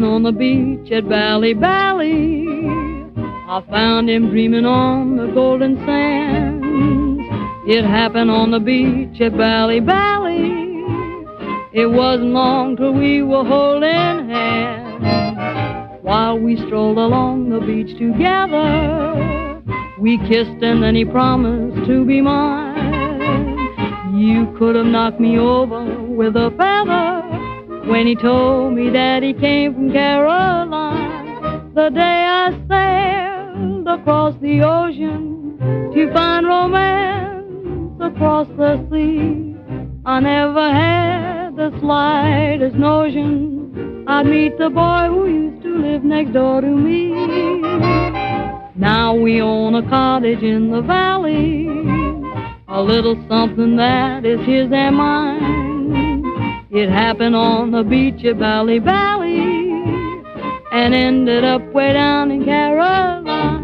happened on the beach at Bally Bally. I found him dreaming on the golden sands. It happened on the beach at Bally Bally. It wasn't long till we were holding hands. While we strolled along the beach together, we kissed and then he promised to be mine. You could have knocked me over with a feather when he told me that he came from Caroline. The day I sailed across the ocean to find romance across the sea, I never had the slightest notion I'd meet the boy who used to live next door to me. Now we own a cottage in the valley, a little something that is his and mine. It happened on the beach at Bally Bally and ended up way down in Caroline.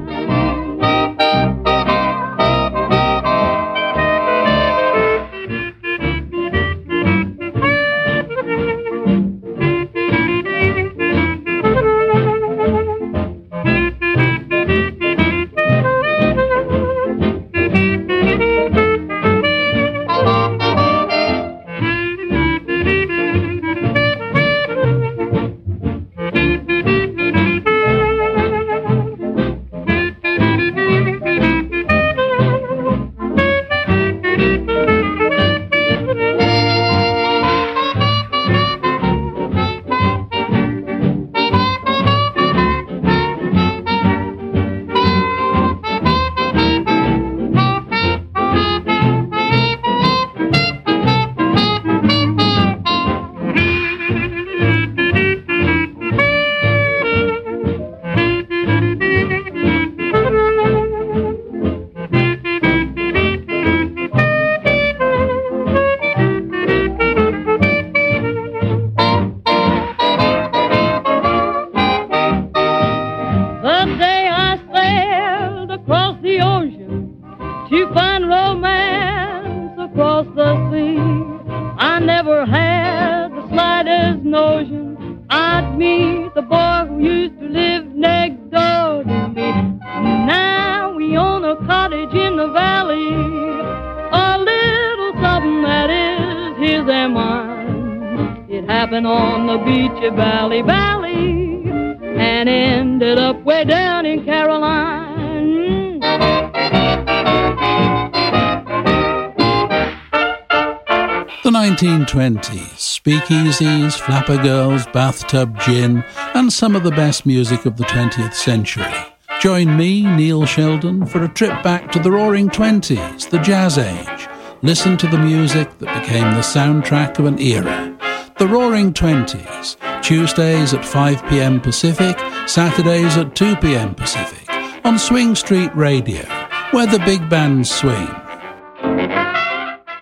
On the beach at Bally Bally and ended up way down in Caroline. The 1920s, speakeasies, flapper girls, bathtub gin, and some of the best music of the 20th century. Join me, Neil Sheldon, for a trip back to the Roaring Twenties, the Jazz Age. Listen to the music that became the soundtrack of an era. The Roaring Twenties, Tuesdays at 5 p.m. Pacific, Saturdays at 2 p.m. Pacific, on Swing Street Radio, where the big bands swing.